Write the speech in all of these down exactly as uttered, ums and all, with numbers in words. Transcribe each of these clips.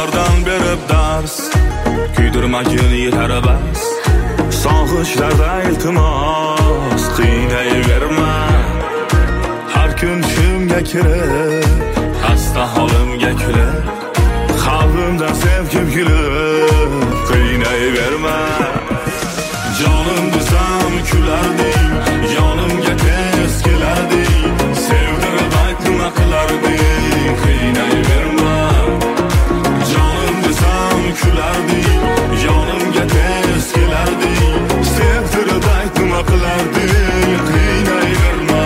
xatolardan berib dars, kuydirmagin yetar bas. Sog'ishlarda iltimos qiynayverma. Har kun tushimga kirib, xasta holimga kulib, qalbimdan sevgim kulib, qiynayverma. Jonim desam kularding, yonimga tez kelarding, sevdirib ayt nima qilarding, qiynayverma. Jonim desam kularding, yonimga tez kelarding, sevdirib ayt nima qilarding, qiynayverma.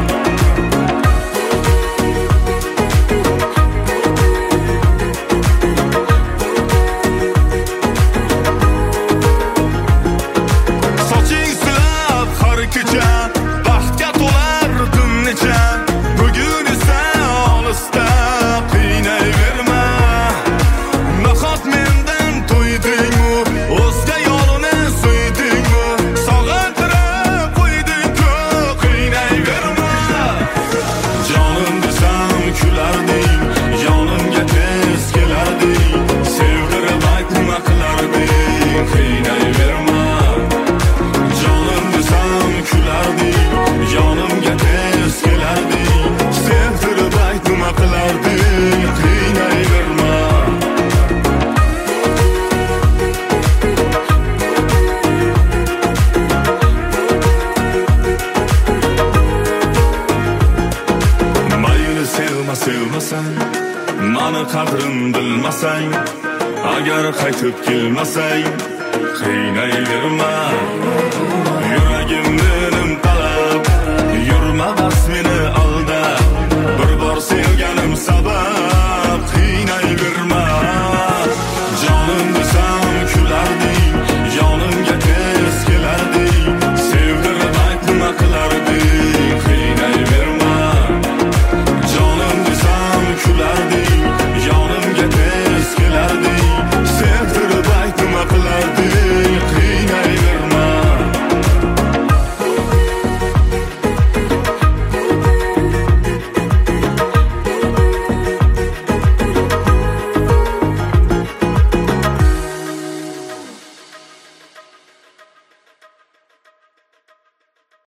Bugun esa olisda qiynayverma. Nahot mendan to'ydingmi, o'zga yo'lini suydingmi, sog'intirib qo'yding-ku, qiynayverma. Jonim desam kularding, yonimga tez kelarding, sevdirib ayt nima qilarding, qiynayverma. Jonim desam kularding, yonimga tez kelarding, sevdirib ayt nima qilarding, qiynayverma. Mayli sevma sevmasang, mani qadrim bilmasang, agar qaytib kelmasang, qiynayverma.